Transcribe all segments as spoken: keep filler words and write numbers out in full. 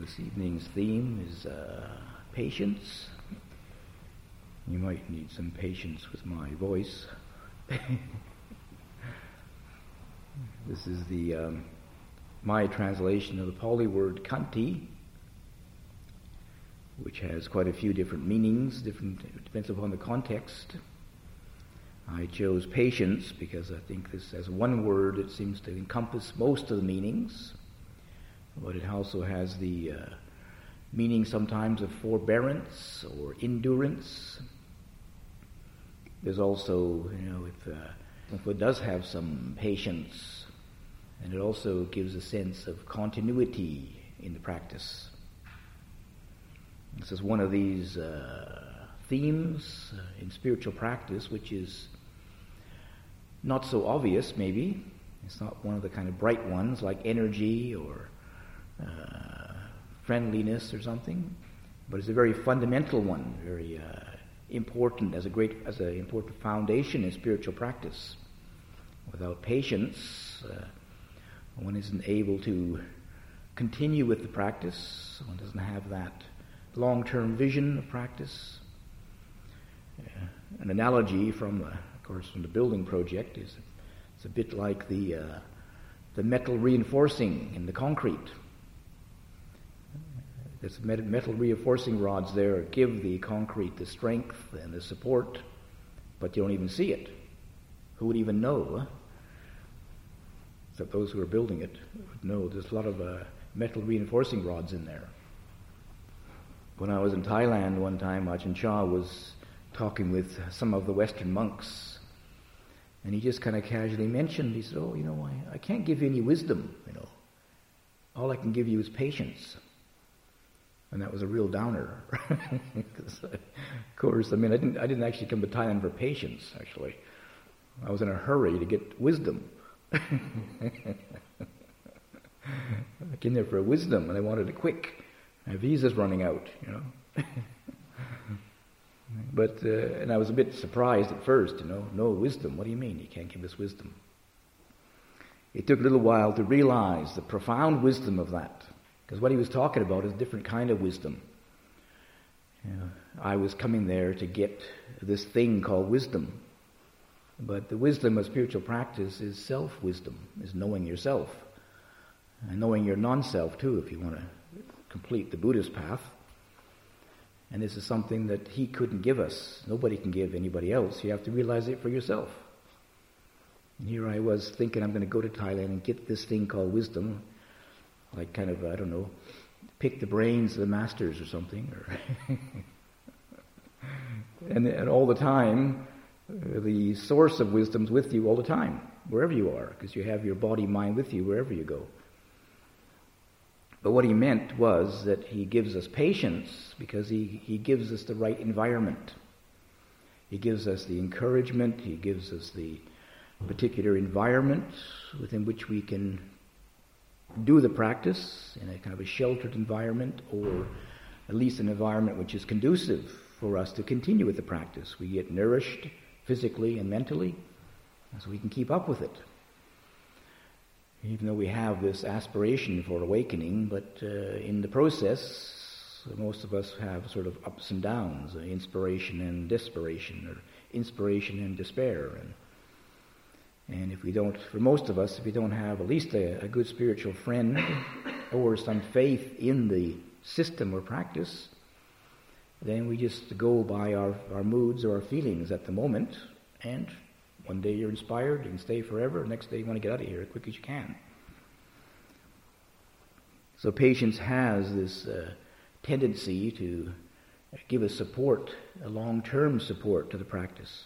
This evening's theme is uh, patience. You might need some patience with my voice. This is the um, my translation of the Pali word kanti, which has quite a few different meanings, different depends upon the context. I chose patience because I think this, as one word, it seems to encompass most of the meanings, but it also has the uh, meaning sometimes of forbearance or endurance. There's also, you know, if, uh, if it does have some patience, and it also gives a sense of continuity in the practice. This is one of these uh, themes uh, in spiritual practice, which is not so obvious, maybe. It's not one of the kind of bright ones like energy or uh, friendliness or something, but it's a very fundamental one, very uh, important as a great, as an important foundation in spiritual practice. Without patience, uh, one isn't able to continue with the practice. One doesn't have that long-term vision of practice. Uh, an analogy from, uh, of course, from the building project is it's a bit like the uh, the metal reinforcing in the concrete. There's metal reinforcing rods there give the concrete the strength and the support, but you don't even see it. Who would even know? Huh? Except those who are building it would know. There's a lot of uh, metal reinforcing rods in there. When I was in Thailand one time, Ajahn Chah was talking with some of the Western monks, and he just kind of casually mentioned, he said, oh, you know, I, I can't give you any wisdom, you know. All I can give you is patience. And that was a real downer. Because, of course, I mean, I didn't, I didn't actually come to Thailand for patience, actually. I was in a hurry to get wisdom. I came there for wisdom, and I wanted it quick. My visa's running out, you know. But, uh, and I was a bit surprised at first, you know, no wisdom. What do you mean you can't give us wisdom? It took a little while to realize the profound wisdom of that. Because what he was talking about is a different kind of wisdom. You know, I was coming there to get this thing called wisdom. But the wisdom of spiritual practice is self-wisdom, is knowing yourself. And knowing your non-self too, if you want to complete the Buddhist path. And this is something that he couldn't give us. Nobody can give anybody else. You have to realize it for yourself. And here I was thinking I'm going to go to Thailand and get this thing called wisdom. Like kind of, I don't know, pick the brains of the masters or something. Or and, and all the time, uh, the source of wisdom's with you all the time, wherever you are, because you have your body, mind with you wherever you go. But what he meant was that he gives us patience because he, he gives us the right environment. He gives us the encouragement, he gives us the particular environment within which we can do the practice in a kind of a sheltered environment, or at least an environment which is conducive for us to continue with the practice. We get nourished physically and mentally, so we can keep up with it. Even though we have this aspiration for awakening, but uh, in the process, most of us have sort of ups and downs, uh, inspiration and desperation, or inspiration and despair. And And if we don't, for most of us, if we don't have at least a, a good spiritual friend or some faith in the system or practice, then we just go by our, our moods or our feelings at the moment, and one day you're inspired, you can stay forever, next day you want to get out of here as quick as you can. So patience has this uh, tendency to give a support, a long-term support to the practice.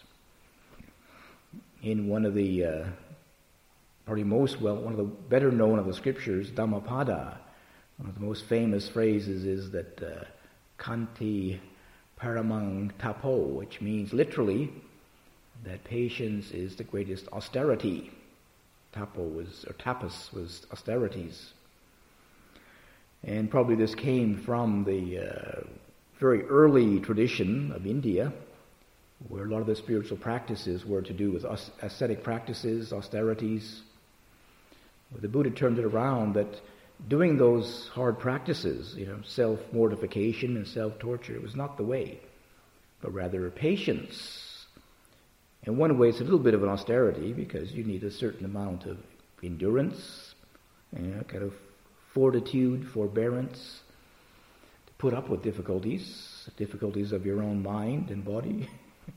In one of the, uh, probably most well, one of the better known of the scriptures, Dhammapada, one of the most famous phrases is that uh, Kanti Paramang Tapo, which means literally that patience is the greatest austerity. Tapo was, or tapas was austerities. And probably this came from the uh, very early tradition of India, where a lot of the spiritual practices were to do with ascetic practices, austerities. But the Buddha turned it around that doing those hard practices, you know, self-mortification and self-torture, it was not the way, but rather patience. In one way, it's a little bit of an austerity because you need a certain amount of endurance, you know, kind of fortitude, forbearance, to put up with difficulties, difficulties of your own mind and body.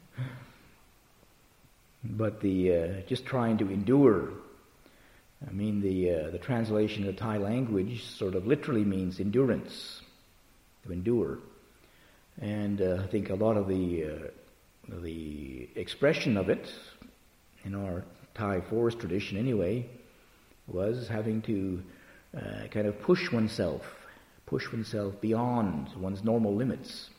But the uh, just trying to endure. I mean, the uh, the translation of the Thai language sort of literally means endurance, to endure. And uh, I think a lot of the uh, the expression of it in our Thai forest tradition, anyway, was having to uh, kind of push oneself, push oneself beyond one's normal limits.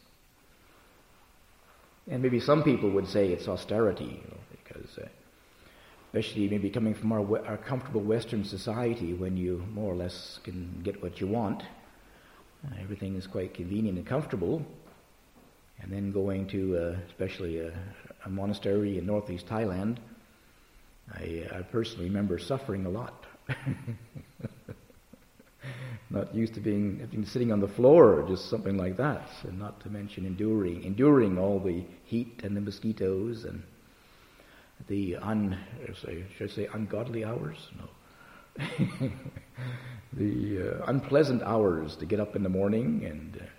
And maybe some people would say it's austerity, you know, because uh, especially maybe coming from our, our comfortable Western society, when you more or less can get what you want, uh, everything is quite convenient and comfortable, and then going to uh, especially a, a monastery in northeast Thailand, I, I personally remember suffering a lot. Not used to being, being sitting on the floor or just something like that, and not to mention enduring enduring all the heat and the mosquitoes and the un should I say ungodly hours? No. the uh, unpleasant hours to get up in the morning. And uh,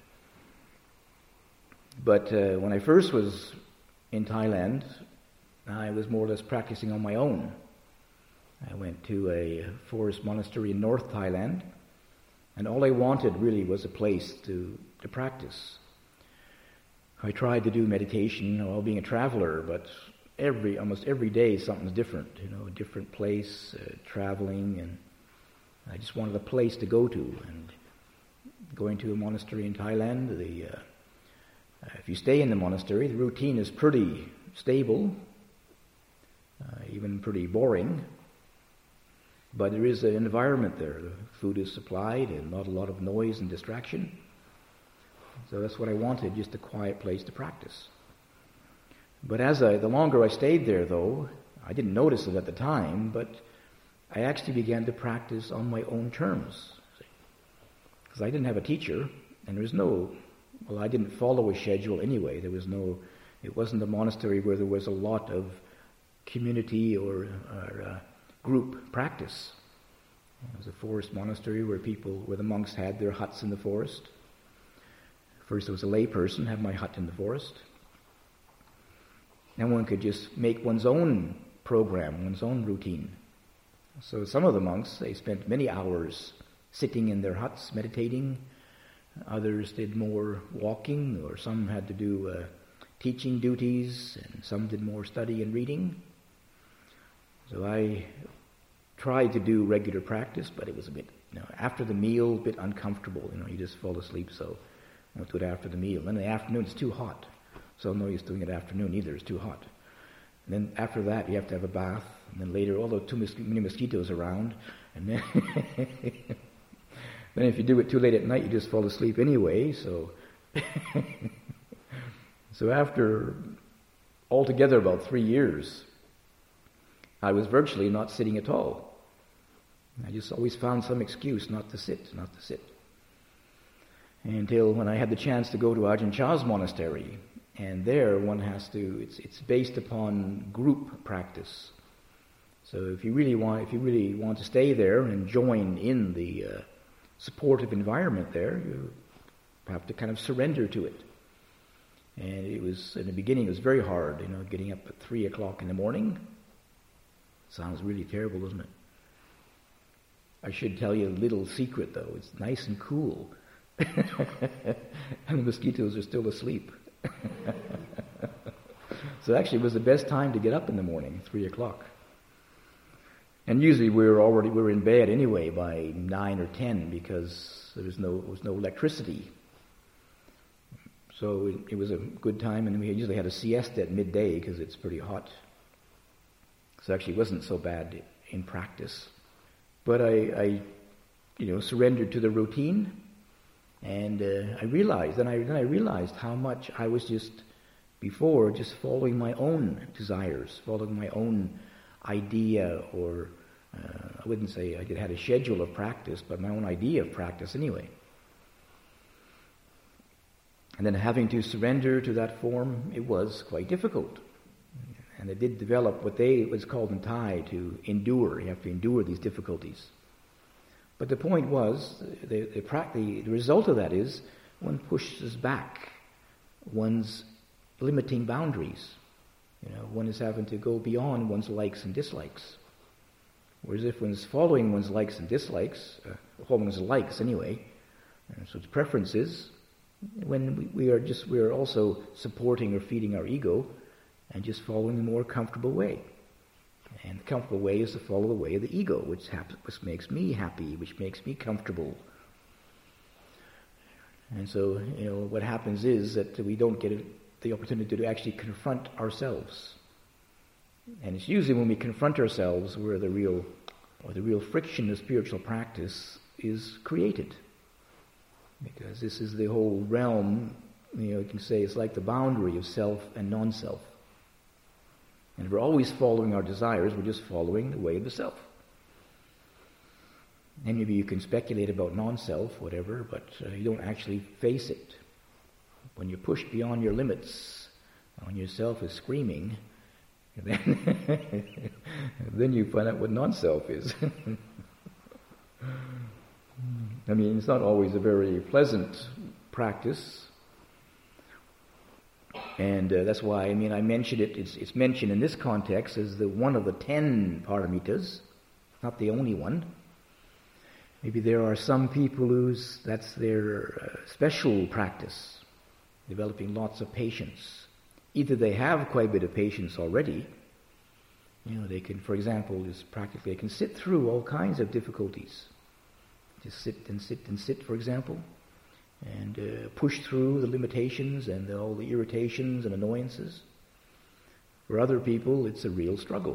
but uh, when I first was in Thailand, I was more or less practicing on my own. I went to a forest monastery in North Thailand, and all I wanted really was a place to, to practice. I tried to do meditation while being a traveler, but every almost every day something's different, you know, a different place, uh, traveling, and I just wanted a place to go to. And going to a monastery in Thailand, the uh, if you stay in the monastery, the routine is pretty stable, uh, even pretty boring. But there is an environment there. The food is supplied and not a lot of noise and distraction. So that's what I wanted, just a quiet place to practice. But as I, the longer I stayed there, though, I didn't notice it at the time, but I actually began to practice on my own terms. Because I didn't have a teacher, and there was no, well, I didn't follow a schedule anyway. There was no, it wasn't a monastery where there was a lot of community or, or uh, group practice. It was a forest monastery where people, where the monks had their huts in the forest. First I was a lay person, had my hut in the forest. And one could just make one's own program, one's own routine. So some of the monks, they spent many hours sitting in their huts, meditating. Others did more walking, or some had to do uh, teaching duties, and some did more study and reading. So I tried to do regular practice, but it was a bit, you know, after the meal, a bit uncomfortable. You know, you just fall asleep, so I went to it after the meal. Then in the afternoon, it's too hot. So no use doing it afternoon either, it's too hot. And then after that, you have to have a bath. And then later, although too mos- many mosquitoes around, and then then if you do it too late at night, you just fall asleep anyway. So so after altogether about three years, I was virtually not sitting at all. I just always found some excuse not to sit, not to sit. Until when I had the chance to go to Ajahn Chah's monastery, and there one has to, it's it's based upon group practice. So if you really want, if you really want to stay there and join in the uh, supportive environment there, you have to kind of surrender to it. And it was, in the beginning, it was very hard, you know, getting up at three o'clock in the morning. Sounds really terrible, doesn't it? I should tell you a little secret, though. It's nice and cool. And the mosquitoes are still asleep. So actually it was the best time to get up in the morning, three o'clock. And usually we were already, we were in bed anyway by nine or ten because there was no, there was no electricity. So it, it was a good time, and we usually had a siesta at midday because it's pretty hot. So actually it wasn't so bad in practice. But I, I you know, surrendered to the routine, and uh, I realized, and I, then I realized how much I was just, before, just following my own desires, following my own idea or Uh, I wouldn't say I had a schedule of practice, but my own idea of practice anyway. And then having to surrender to that form, it was quite difficult. And it did develop what they was called in Thai to endure. You have to endure these difficulties. But the point was, the, the, the, the result of that is one pushes back one's limiting boundaries. You know, one is having to go beyond one's likes and dislikes. Whereas if one's following one's likes and dislikes, uh, following one's likes anyway, uh, so its preferences, when we, we are just, we are also supporting or feeding our ego and just following the more comfortable way. And the comfortable way is to follow the way of the ego, which, happens, which makes me happy, which makes me comfortable. And so, you know, what happens is that we don't get the opportunity to actually confront ourselves. And it's usually when we confront ourselves where the real, or the real friction of spiritual practice is created. Because this is the whole realm, you know, you can say it's like the boundary of self and non-self. And if we're always following our desires, we're just following the way of the self. And maybe you can speculate about non-self, whatever, but uh, you don't actually face it. When you're pushed beyond your limits, when yourself is screaming, then, then you find out what non-self is. I mean, it's not always a very pleasant practice. And uh, that's why, I mean, I mentioned it, it's, it's mentioned in this context as the one of the ten paramitas, not the only one. Maybe there are some people whose, that's their uh, special practice, developing lots of patience. Either they have quite a bit of patience already, you know, they can, for example, just practically, they can sit through all kinds of difficulties. Just sit and sit and sit, for example, and uh, push through the limitations and the, all the irritations and annoyances. For other people, it's a real struggle.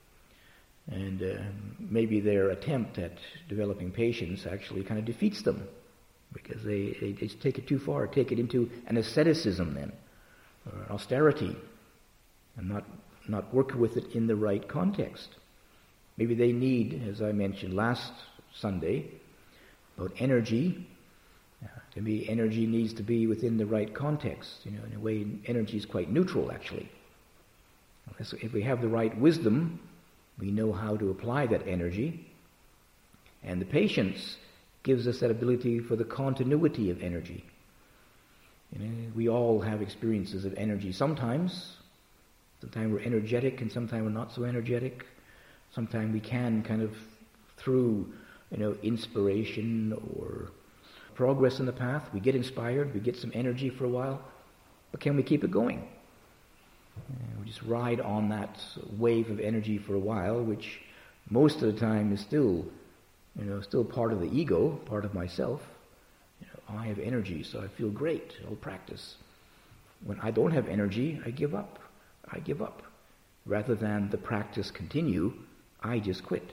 And uh, maybe their attempt at developing patience actually kind of defeats them, because they, they just take it too far, take it into an asceticism then, or austerity, and not, not work with it in the right context. Maybe they need, as I mentioned last Sunday, about energy. Uh, to me, energy needs to be within the right context. You know, in a way, energy is quite neutral, actually. So if we have the right wisdom, we know how to apply that energy. And the patience gives us that ability for the continuity of energy. You know, we all have experiences of energy sometimes. Sometimes we're energetic and sometimes we're not so energetic. Sometimes we can kind of, through, you know, inspiration or progress in the path, we get inspired, we get some energy for a while, but can we keep it going? Uh, we just ride on that wave of energy for a while, which most of the time is still, you know, still part of the ego, part of myself. You know, I have energy, so I feel great. I'll practice. When I don't have energy, I give up. I give up. Rather than the practice continue, I just quit.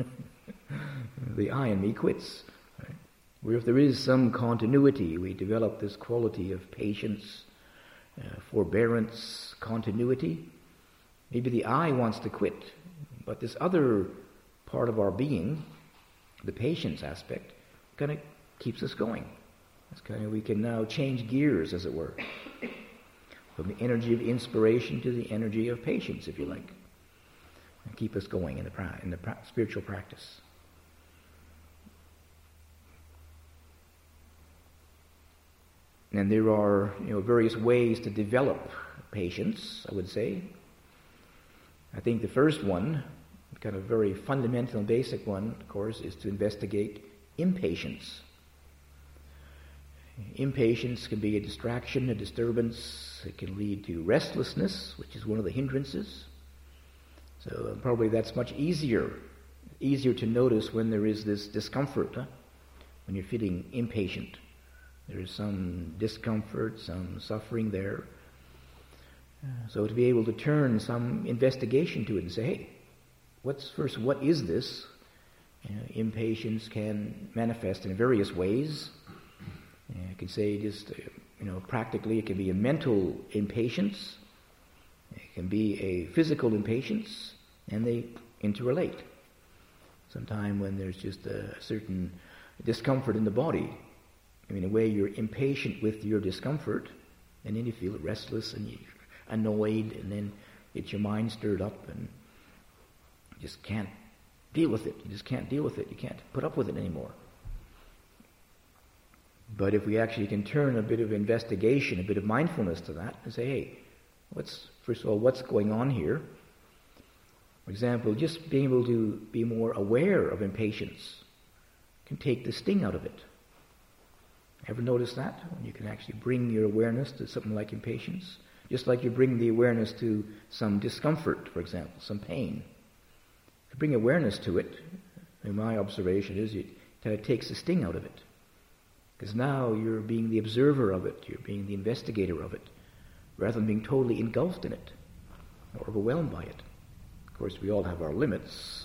The I in me quits. Right? Where if there is some continuity, we develop this quality of patience, uh, forbearance, continuity. Maybe the I wants to quit, but this other part of our being, the patience aspect, kind of keeps us going. It's kind of, we can now change gears, as it were, from the energy of inspiration to the energy of patience, if you like, and keep us going in the pra- in the pra- spiritual practice. And there are, you know, various ways to develop patience, I would say. I think the first one, kind of very fundamental and basic one, of course, is to investigate impatience. Impatience can be a distraction, a disturbance. It can lead to restlessness, which is one of the hindrances. So probably that's much easier, easier to notice when there is this discomfort, huh? When you're feeling impatient. There is some discomfort, some suffering there. So to be able to turn some investigation to it and say, hey, what's first, what is this? You know, impatience can manifest in various ways. You can say just, you know, practically it can be a mental impatience, it can be a physical impatience, and they interrelate. sometime when there's just a certain discomfort in the body. I mean, in a way you're impatient with your discomfort, and then you feel restless and you're annoyed, and then it's your mind stirred up and you just can't deal with it. You just can't deal with it. You can't put up with it anymore. But if we actually can turn a bit of investigation, a bit of mindfulness to that, and say, hey, what's first of all, what's going on here? For example, just being able to be more aware of impatience can take the sting out of it. Ever notice that? When you can actually bring your awareness to something like impatience, just like you bring the awareness to some discomfort, for example, some pain. If you bring awareness to it, and my observation is it kind of takes the sting out of it. Because now you're being the observer of it, you're being the investigator of it, rather than being totally engulfed in it, or overwhelmed by it. Of course, we all have our limits.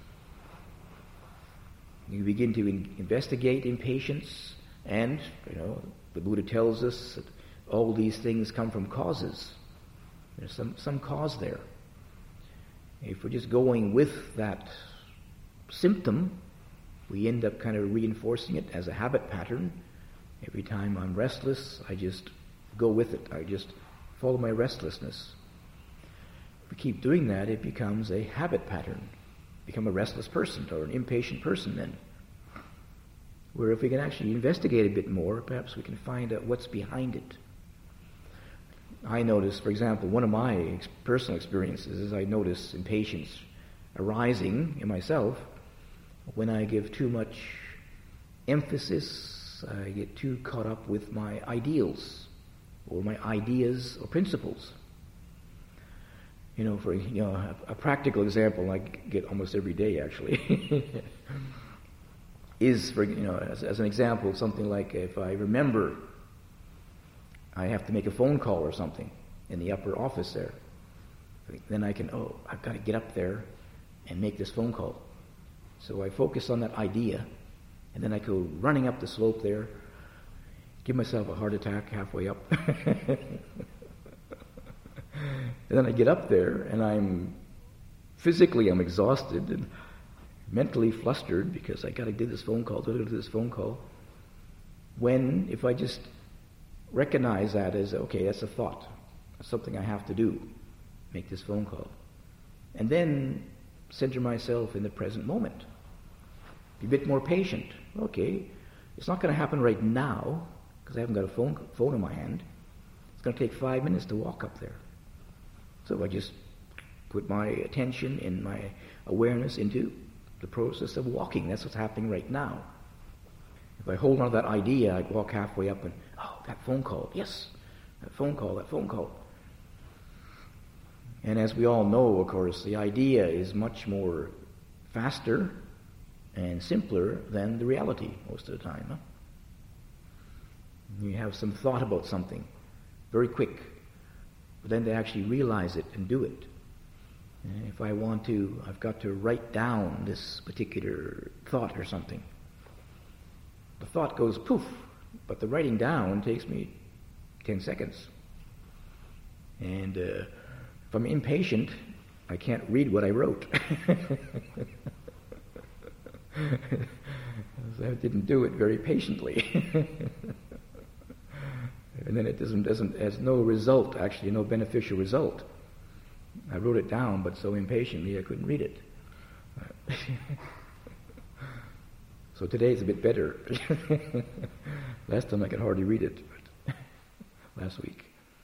You begin to in- investigate impatience, and, you know, the Buddha tells us that all these things come from causes. There's some, some cause there. If we're just going with that symptom, we end up kind of reinforcing it as a habit pattern. Every time I'm restless, I just go with it. I just follow my restlessness. If we keep doing that, it becomes a habit pattern. Become a restless person or an impatient person then. Where if we can actually investigate a bit more, perhaps we can find out what's behind it. I notice, for example, one of my ex- personal experiences is I notice impatience arising in myself when I give too much emphasis, I get too caught up with my ideals or my ideas or principles. You know, for you know, a, a practical example I get almost every day actually is, for you know, as, as an example, something like if I remember I have to make a phone call or something in the upper office there, then I can, oh, I've got to get up there and make this phone call. So I focus on that idea, and then I go running up the slope there, give myself a heart attack halfway up. And then I get up there, and I'm physically I'm exhausted and mentally flustered because I got to do this phone call, do this phone call. When, if I just recognize that as, okay, that's a thought, that's something I have to do, make this phone call, and then center myself in the present moment. Be a bit more patient. Okay, it's not going to happen right now because I haven't got a phone phone in my hand. It's going to take five minutes to walk up there. So I just put my attention and my awareness into the process of walking. That's what's happening right now. If I hold on to that idea, I walk halfway up and, oh, that phone call, yes, that phone call, that phone call. And as we all know, of course, the idea is much more faster and simpler than the reality most of the time. Huh? You have some thought about something, very quick, but then to actually realize it and do it. And if I want to, I've got to write down this particular thought or something. The thought goes poof, but the writing down takes me ten seconds. And uh, if I'm impatient, I can't read what I wrote. I didn't do it very patiently. And then it doesn't, doesn't has no result, actually, no beneficial result. I wrote it down, but so impatiently I couldn't read it. So today is a bit better. Last time I could hardly read it, but last week.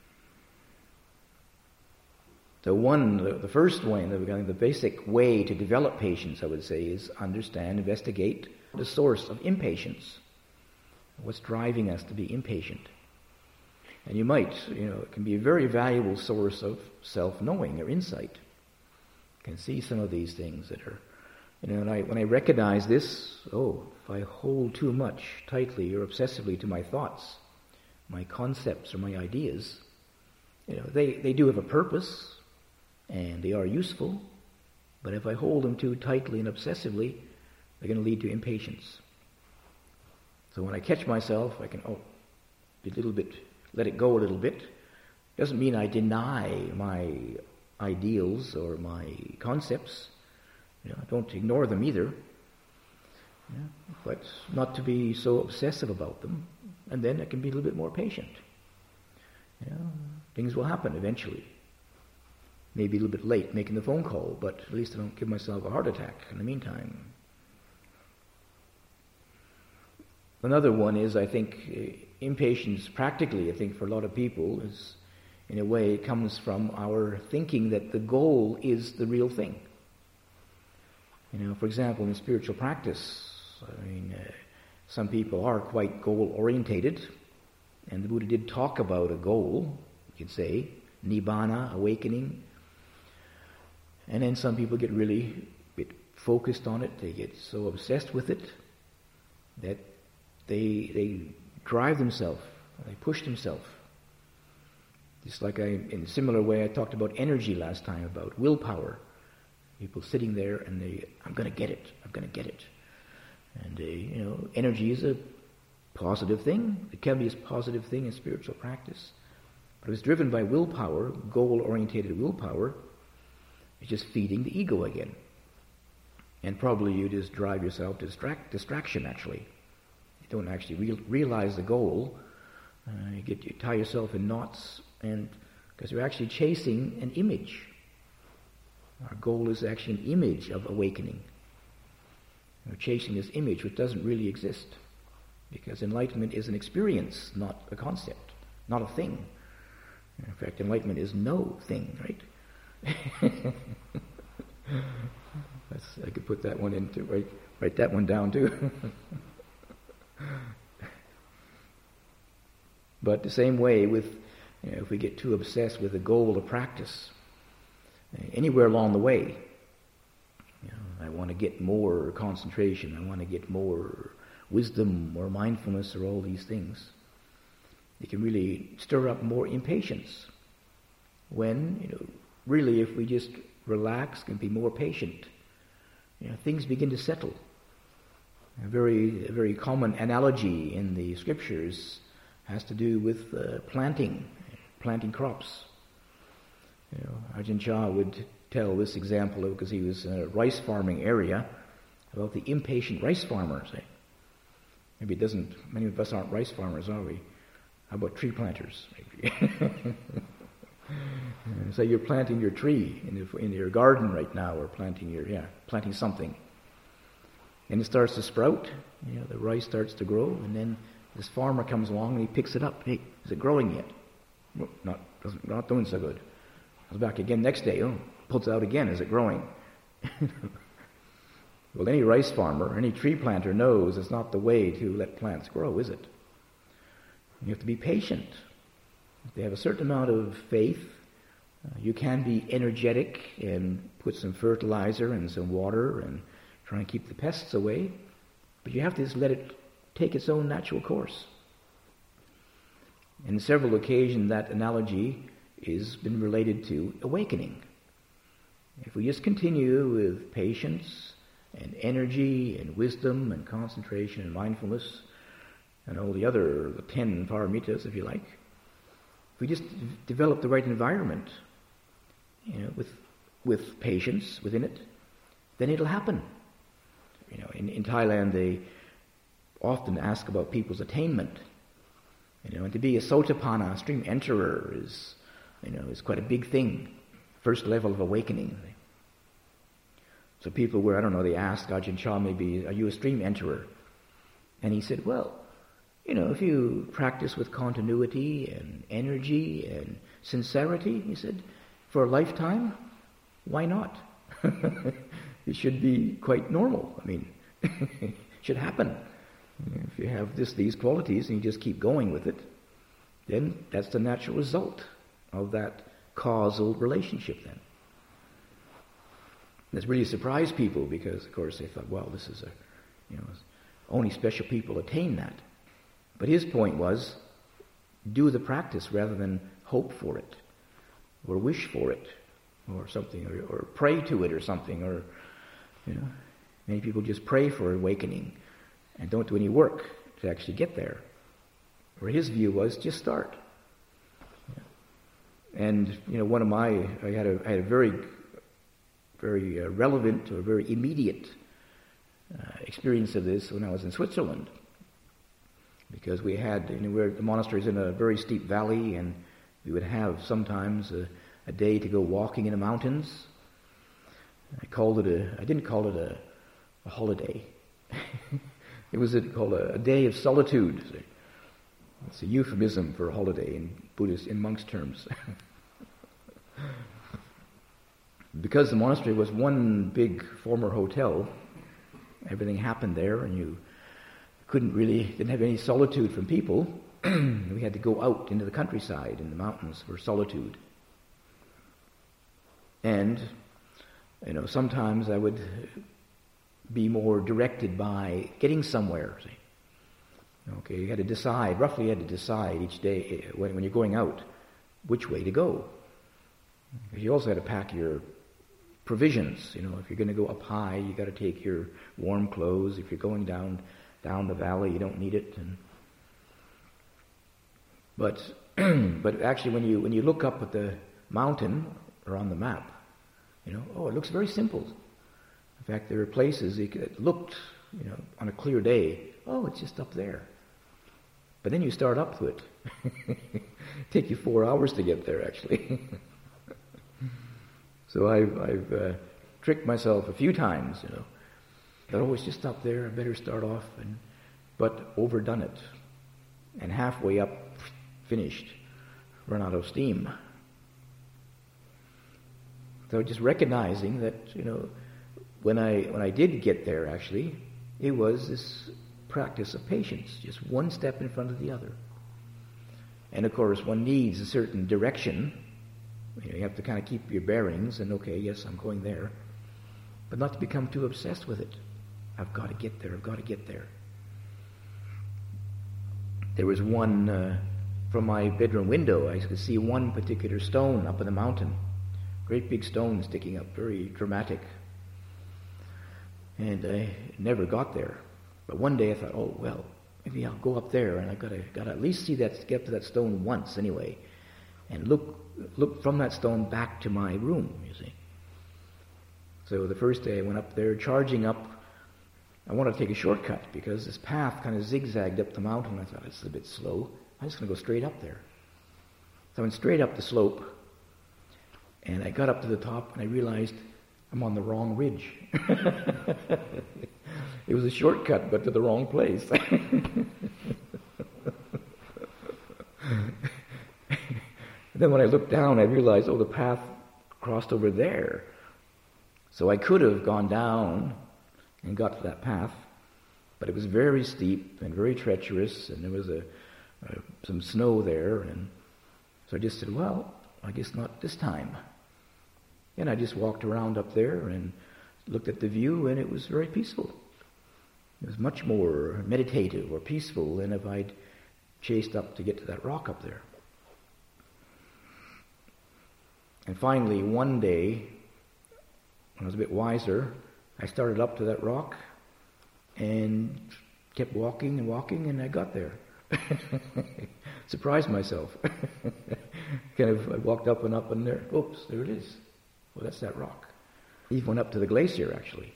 So one, the, the first way, the, the basic way to develop patience, I would say, is understand, investigate the source of impatience. What's driving us to be impatient? And you might, you know, it can be a very valuable source of self-knowing or insight. You can see some of these things that are, you know, and I, when I recognize this, oh, if I hold too much tightly or obsessively to my thoughts, my concepts or my ideas, you know, they, they do have a purpose and they are useful, but if I hold them too tightly and obsessively, they're going to lead to impatience. So when I catch myself, I can, oh, be a little bit, let it go a little bit. Doesn't mean I deny my ideals or my concepts. You know, I don't ignore them either. Yeah? But not to be so obsessive about them, and then I can be a little bit more patient. Yeah? Things will happen eventually. Maybe a little bit late making the phone call, but at least I don't give myself a heart attack in the meantime. Another one is, I think, impatience practically, I think, for a lot of people is, in a way, it comes from our thinking that the goal is the real thing. You know, for example, in spiritual practice, I mean, uh, some people are quite goal-orientated, and the Buddha did talk about a goal, you could say, nibbana, awakening. And then some people get really a bit focused on it, they get so obsessed with it that they they drive themselves, they push themselves. Just like I, in a similar way, I talked about energy last time, about willpower. People sitting there and they, I'm going to get it, I'm going to get it. And, uh, you know, energy is a positive thing. It can be a positive thing in spiritual practice. But if it's driven by willpower, goal-orientated willpower, it's just feeding the ego again. And probably you just drive yourself to distract, distraction, actually. You don't actually real, realize the goal. Uh, you, get, you tie yourself in knots, and because you're actually chasing an image. Our goal is actually an image of awakening. We're chasing this image which doesn't really exist. Because enlightenment is an experience, not a concept, not a thing. In fact, enlightenment is no thing, right? That's, I could put that one into, write, write that one down too. But the same way with, you know, if we get too obsessed with the goal of practice, anywhere along the way, you know, I want to get more concentration, I want to get more wisdom or mindfulness or all these things. It can really stir up more impatience. When, you know, really if we just relax and be more patient, you know, things begin to settle. A very, a very common analogy in the scriptures has to do with uh, planting, planting crops. You know, Ajahn Chah would tell this example because he was in a rice farming area about the impatient rice farmer. Say, maybe it doesn't. Many of us aren't rice farmers, are we? How about tree planters? So you're planting your tree in, the, in your garden right now, or planting your yeah, planting something, and it starts to sprout. You know, the rice starts to grow, and then this farmer comes along and he picks it up. Hey, is it growing yet? Well, not doesn't not doing so good. Comes back again next day. Oh, pulls it out again. Is it growing? Well, any rice farmer, any tree planter knows it's not the way to let plants grow, is it? You have to be patient. If they have a certain amount of faith, uh, you can be energetic and put some fertilizer and some water and try and keep the pests away, but you have to just let it take its own natural course. In several occasions, that analogy has been related to awakening. If we just continue with patience and energy and wisdom and concentration and mindfulness and all the other the ten paramitas, if you like, if we just d- develop the right environment, you know, with with patience within it, then it'll happen. You know, in, in Thailand they often ask about people's attainment. You know, and to be a Sotapanna, a stream enterer, is, you know, is quite a big thing. First level of awakening. So people were, I don't know, they asked Ajahn Chah maybe, are you a stream enterer? And he said, well, you know, if you practice with continuity and energy and sincerity, he said, for a lifetime, why not? It should be quite normal. I mean, it should happen. If you have this, these qualities and you just keep going with it, then that's the natural result of that causal relationship then. That's really surprised people because, of course, they thought, well, this is a, you know, only special people attain that. But his point was, do the practice rather than hope for it, or wish for it, or something, or, or pray to it or something, or, you know, many people just pray for awakening and don't do any work to actually get there. Where his view was, just start. And, you know, one of my, I had a, I had a very, very uh, relevant or very immediate uh, experience of this when I was in Switzerland, because we had, you know, we're, the monastery is in a very steep valley, and we would have sometimes a, a day to go walking in the mountains. I called it a, I didn't call it a, a holiday. It was a, called a, a day of solitude. It's a euphemism for a holiday in Buddhist, in monks' terms. Because the monastery was one big former hotel, everything happened there, and you couldn't really, didn't have any solitude from people. We had to go out into the countryside, in the mountains, for solitude. And, you know, sometimes I would be more directed by getting somewhere. See? Okay, you had to decide, roughly you had to decide each day, when, when you're going out, which way to go. Because you also had to pack your provisions. You know, if you're going to go up high, you got to take your warm clothes. If you're going down down the valley, you don't need it. And, but but actually, when you when you look up at the mountain or on the map, you know, oh, it looks very simple. In fact, there are places it looked, you know, on a clear day, oh, it's just up there. But then you start up to it. Take you four hours to get there, actually. So I've, I've uh, tricked myself a few times, you know. That, oh, it's just up there, I better start off, and but overdone it. And halfway up, finished, run out of steam. So just recognizing that, you know, when I when I did get there, actually, it was this practice of patience, just one step in front of the other. And of course, one needs a certain direction. You know, you have to kind of keep your bearings, and okay, yes, I'm going there, but not to become too obsessed with it. I've got to get there. I've got to get there. There was one uh, from my bedroom window. I could see one particular stone up in the mountain, great big stone sticking up, very dramatic. And I never got there. But one day I thought, oh well, maybe I'll go up there, and I've got to got to at least see that, get to that stone once anyway, and look look from that stone back to my room. You see. So the first day I went up there, charging up. I wanted to take a shortcut because this path kind of zigzagged up the mountain. I thought, it's a bit slow. I'm just going to go straight up there. So I went straight up the slope, and I got up to the top, and I realized I'm on the wrong ridge. It was a shortcut, but to the wrong place. Then when I looked down, I realized, oh, the path crossed over there. So I could have gone down and got to that path, but it was very steep and very treacherous, and there was a, a some snow there, and so I just said, well, I guess not this time. And I just walked around up there and looked at the view, and it was very peaceful. It was much more meditative or peaceful than if I'd chased up to get to that rock up there. And finally, one day, when I was a bit wiser, I started up to that rock and kept walking and walking, and I got there. Surprised myself. Kind of, I walked up and up, and there, oops, there it is. Well, that's that rock. Even went up to the glacier, actually.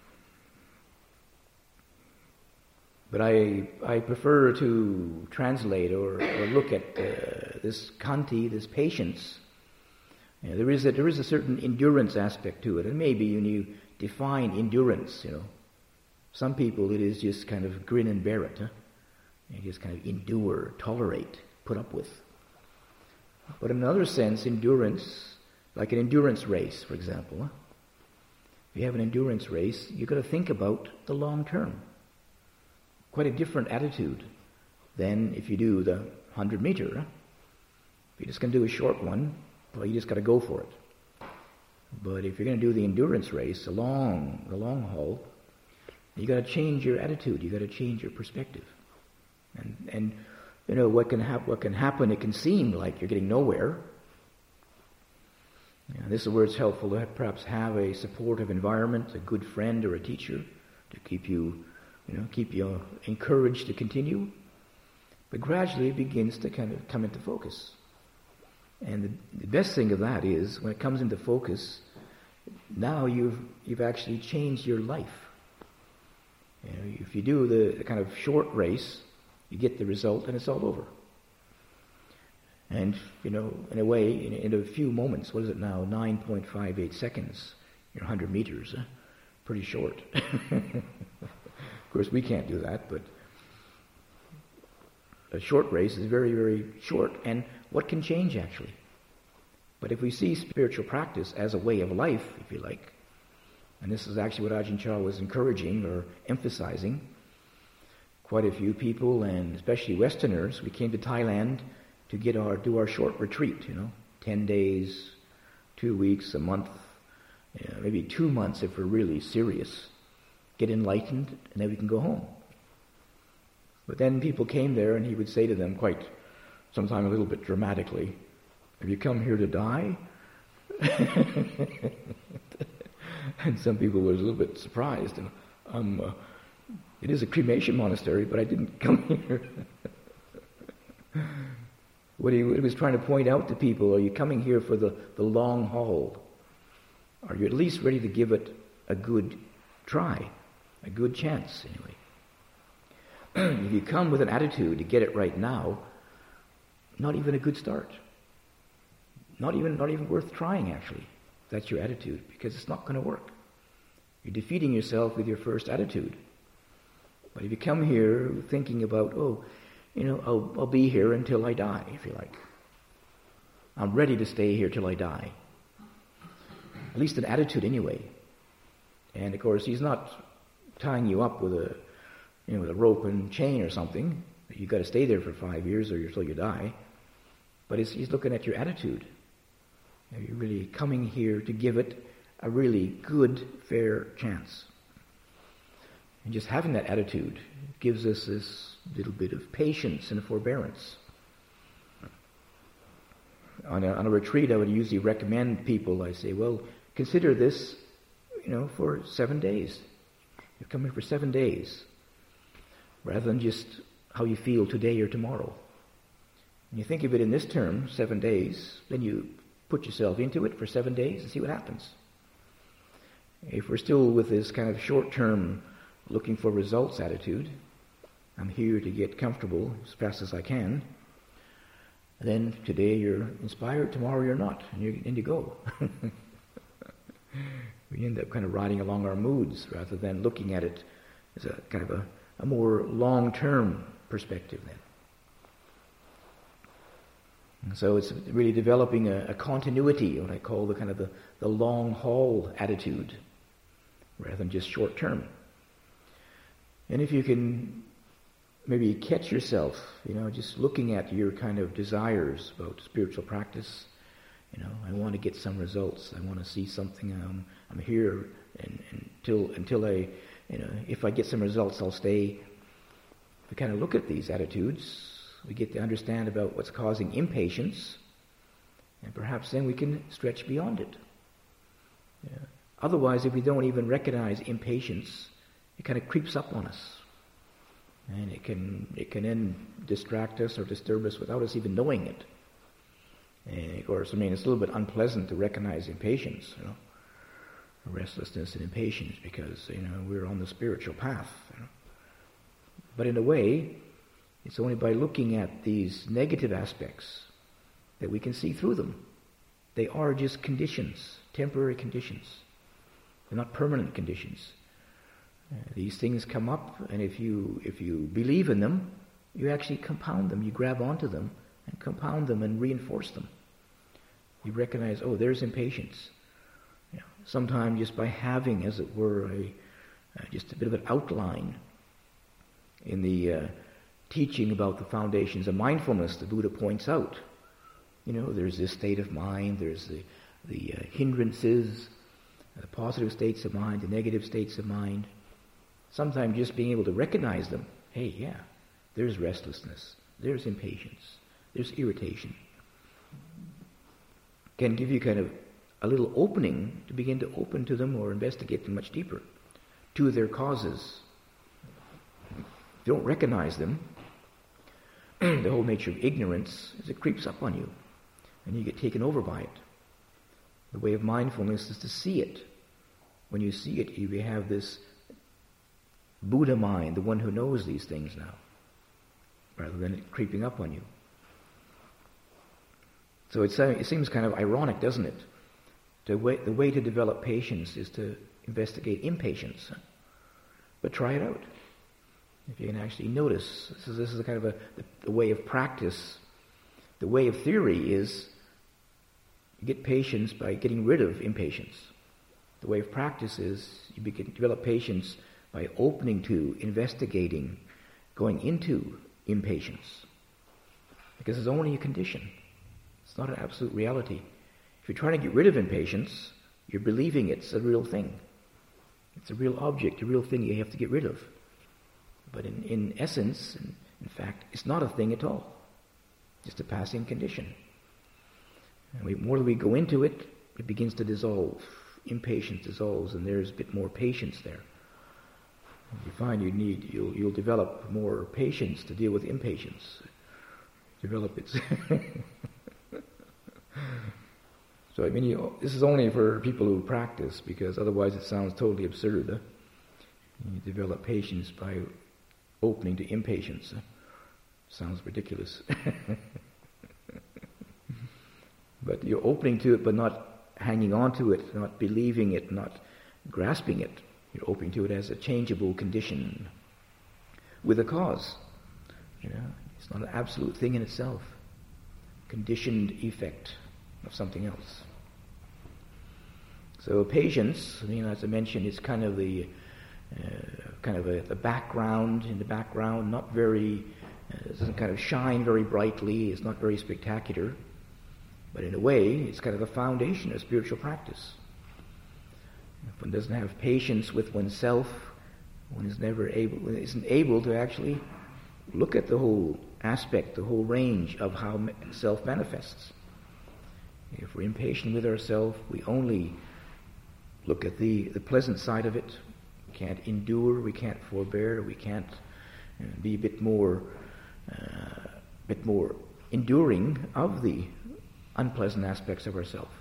But I I prefer to translate or, or look at uh, this khanti, this patience. You know, there is a, there is a certain endurance aspect to it, and maybe when you define endurance, you know, some people it is just kind of grin and bear it. Huh? You just kind of endure, tolerate, put up with. But in another sense, endurance, like an endurance race, for example. Huh? If you have an endurance race, you've got to think about the long term. Quite a different attitude than if you do the hundred meter. Huh? If you're just going to do a short one, well, you just got to go for it. But if you're going to do the endurance race, the long, the long haul, you got to change your attitude. You got to change your perspective. And and you know what can happen. What can happen? It can seem like you're getting nowhere. You know, this is where it's helpful to have, perhaps have a supportive environment, a good friend or a teacher to keep you, you know, keep you encouraged to continue. But gradually it begins to kind of come into focus. And the, the best thing of that is when it comes into focus, now you've you've actually changed your life. You know, if you do the, the kind of short race, you get the result and it's all over. And, you know, in a way, in, in a few moments, what is it now, nine point five eight seconds, you're one hundred meters, huh? Pretty short. Of course, we can't do that, but a short race is very, very short. And what can change, actually? But if we see spiritual practice as a way of life, if you like, and this is actually what Ajahn Chah was encouraging or emphasizing, quite a few people, and especially Westerners, we came to Thailand to get our do our short retreat, you know, ten days, two weeks, a month, you know, maybe two months if we're really serious. Get enlightened, and then we can go home. But then people came there, and he would say to them, quite, sometimes a little bit dramatically, "Have you come here to die?" And some people were a little bit surprised. And um, uh, it is a cremation monastery, but I didn't come here. What he was trying to point out to people, are you coming here for the, the long haul? Are you at least ready to give it a good try, a good chance, anyway? If you come with an attitude to get it right now, not even a good start. Not even, not even worth trying, actually. That's your attitude, because it's not going to work. You're defeating yourself with your first attitude. But if you come here thinking about, oh, you know, I'll, I'll be here until I die, if you like. I'm ready to stay here till I die. At least an attitude anyway. And of course, he's not tying you up with a, you know, with a rope and chain or something. You've got to stay there for five years or until you die. But he's, he's looking at your attitude. Are you really coming here to give it a really good, fair chance? And just having that attitude gives us this little bit of patience and forbearance. On a, on a retreat, I would usually recommend people, I say, well, consider this, you know, for seven days. You're coming for seven days, rather than just how you feel today or tomorrow. When you think of it in this term, seven days, then you put yourself into it for seven days and see what happens. If we're still with this kind of short-term looking for results attitude, I'm here to get comfortable as fast as I can, then today you're inspired, tomorrow you're not, and you, and you go. We end up kind of riding along our moods rather than looking at it as a kind of a, a more long-term perspective then. And so it's really developing a, a continuity, what I call the kind of the, the long-haul attitude, rather than just short-term. And if you can maybe catch yourself, you know, just looking at your kind of desires about spiritual practice, you know, I want to get some results. I want to see something. Um, I'm here and, and until until I, you know, if I get some results, I'll stay. We kind of look at these attitudes. We get to understand about what's causing impatience, and perhaps then we can stretch beyond it. Yeah. Otherwise, if we don't even recognize impatience, it kind of creeps up on us, and it can it can then distract us or disturb us without us even knowing it. And of course, I mean, it's a little bit unpleasant to recognize impatience, you know, restlessness and impatience, because you know we're on the spiritual path. You know. But in a way, it's only by looking at these negative aspects that we can see through them. They are just conditions, temporary conditions. They're not permanent conditions. Uh, these things come up, and if you if you believe in them, you actually compound them. You grab onto them and compound them and reinforce them. You recognize, oh, there's impatience. You know, sometimes just by having, as it were, a uh, just a bit of an outline in the uh, teaching about the foundations of mindfulness, the Buddha points out, you know, there's this state of mind, there's the, the uh, hindrances, the positive states of mind, the negative states of mind. Sometimes just being able to recognize them, hey, yeah, there's restlessness, there's impatience, there's irritation, can give you kind of a little opening to begin to open to them or investigate them much deeper, to their causes. If you don't recognize them, the whole nature of ignorance is it creeps up on you, and you get taken over by it. The way of mindfulness is to see it. When you see it, you have this Buddha mind, the one who knows these things now, rather than it creeping up on you. So it's, it seems kind of ironic, doesn't it? The way, the way to develop patience is to investigate impatience. But try it out. If you can actually notice, this is, this is a kind of a the, the way of practice. The way of theory is you get patience by getting rid of impatience. The way of practice is you begin, develop patience by opening to, investigating, going into impatience. Because it's only a condition. It's not an absolute reality. If you're trying to get rid of impatience, you're believing it's a real thing. It's a real object, a real thing you have to get rid of. But in, in essence, in, in fact, it's not a thing at all. Just a passing condition. And we, more we go into it, it begins to dissolve. Impatience dissolves, and there's a bit more patience there. You find you need, you'll, you'll develop more patience to deal with impatience. Develop it. So I mean, you, this is only for people who practice, because otherwise it sounds totally absurd. Huh? You develop patience by opening to impatience. Huh? Sounds ridiculous. But you're opening to it, but not hanging on to it, not believing it, not grasping it. You're opening to it as a changeable condition with a cause. You know, it's not an absolute thing in itself. Conditioned effect of something else. So patience, I mean, as I mentioned, is kind of the uh, kind of a, the background in the background, not very, uh, it doesn't kind of shine very brightly. It's not very spectacular, but in a way, it's kind of the foundation of spiritual practice. If one doesn't have patience with oneself, one is never able, isn't able to actually look at the whole aspect, the whole range of how self manifests. If we're impatient with ourselves, we only look at the, the pleasant side of it. We can't endure, we can't forbear, we can't uh, be a bit more, uh, bit more enduring of the unpleasant aspects of ourselves.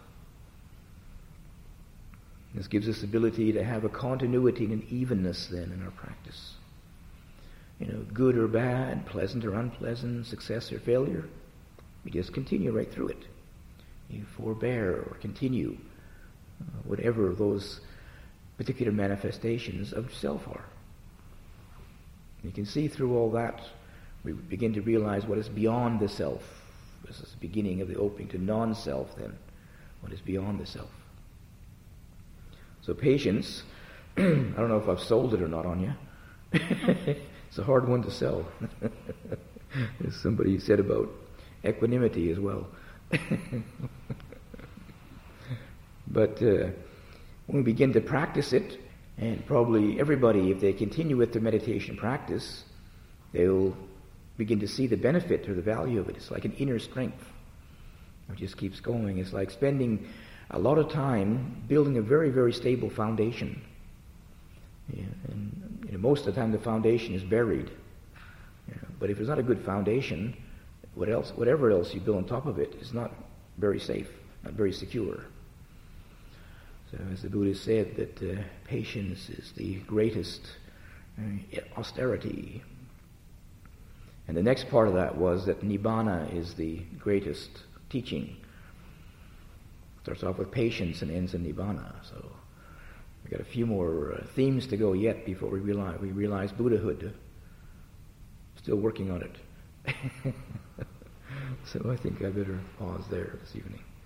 This gives us the ability to have a continuity and an evenness then in our practice. You know, good or bad, pleasant or unpleasant, success or failure, we just continue right through it. You forbear or continue, uh, whatever those particular manifestations of self are. You can see through all that, we begin to realize what is beyond the self. This is the beginning of the opening to non-self then, what is beyond the self. So patience, I don't know if I've sold it or not on you. It's a hard one to sell. As somebody said about equanimity as well. But uh, when we begin to practice it, and probably everybody, if they continue with their meditation practice, they'll begin to see the benefit or the value of it. It's like an inner strength. It just keeps going. It's like spending a lot of time building a very, very stable foundation. Yeah, and you know, most of the time the foundation is buried. Yeah, but if there's not a good foundation, what else, whatever else you build on top of it is not very safe, not very secure. So as the Buddha said, that uh, patience is the greatest uh, austerity. And the next part of that was that Nibbana is the greatest teaching. Starts off with patience and ends in Nibbana. So we've got a few more uh, themes to go yet before we realize, we realize Buddhahood. Still working on it. So I think I better pause there this evening.